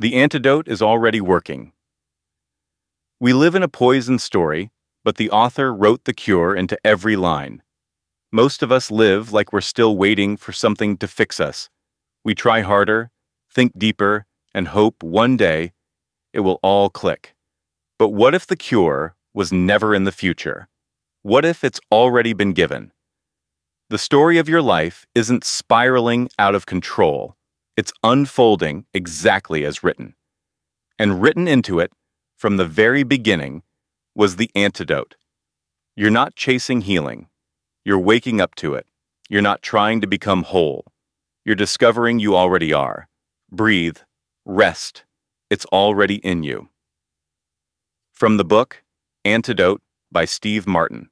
The antidote is already working. We live in a poison story, but the author wrote the cure into every line. Most of us live like we're still waiting for something to fix us. We try harder, think deeper, and hope one day it will all click. But what if the cure was never in the future? What if it's already been given? The story of your life isn't spiraling out of control. It's unfolding exactly as written. And written into it, from the very beginning, was the antidote. You're not chasing healing. You're waking up to it. You're not trying to become whole. You're discovering you already are. Breathe. Rest. It's already in you. From the book, Antidote by Steve Martin.